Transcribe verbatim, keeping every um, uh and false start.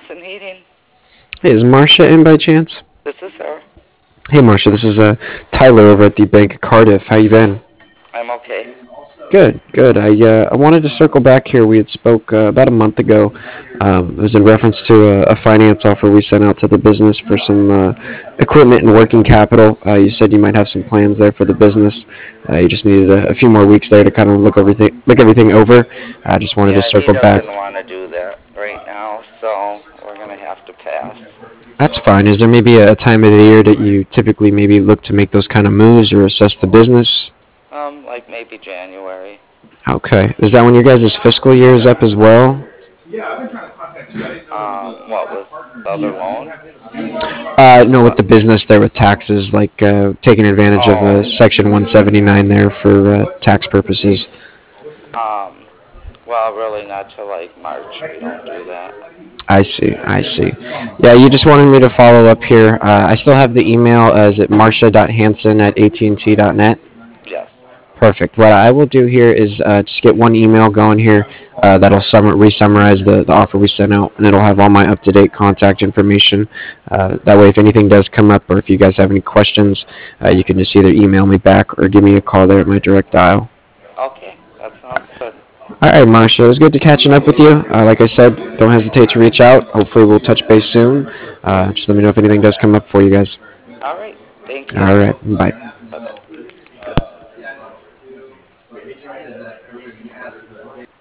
Hanson Heating. Hey, is Marcia in by chance? This is her. Hey, Marcia, this is uh, Tyler over at the Bank of Cardiff. How you been? I'm okay. Good, good. I uh, I wanted to circle back here. We had spoke uh, about a month ago. Um, it was in reference to a, a finance offer we sent out to the business for some uh, equipment and working capital. Uh, you said you might have some plans there for the business. Uh, you just needed a, a few more weeks there to kind of look everything look everything over. I just wanted to Yeah, he circle back. doesn't want to do that right now, so we're going to have to pass. That's fine. Is there maybe a time of the year that you typically maybe look to make those kind of moves or assess the business? Um, like maybe January. Okay. Is that when your guys' fiscal year is up as well? Um, what with the other loan? Uh, no, with What? the business there with taxes, like uh, taking advantage of uh, Oh, Section one seventy-nine there for uh, tax purposes. um, well, really not till like March. We don't do that. I see, I see. Yeah, you just wanted me to follow up here. Uh, I still have the email as at marcia.hanson at att.net. Yes. Perfect. What I will do here is uh, just get one email going here uh, that'll sum- re-summarize the, the offer we sent out, and it'll have all my up-to-date contact information. Uh, that way, if anything does come up or if you guys have any questions, uh, you can just either email me back or give me a call there at my direct dial. Okay, that sounds good. All right, Marsha, it was good to catching up with you. Uh, like I said, don't hesitate to reach out. Hopefully, we'll touch base soon. Uh, just let me know if anything does come up for you guys. All right. Thank you. All right, bye. Bye bye.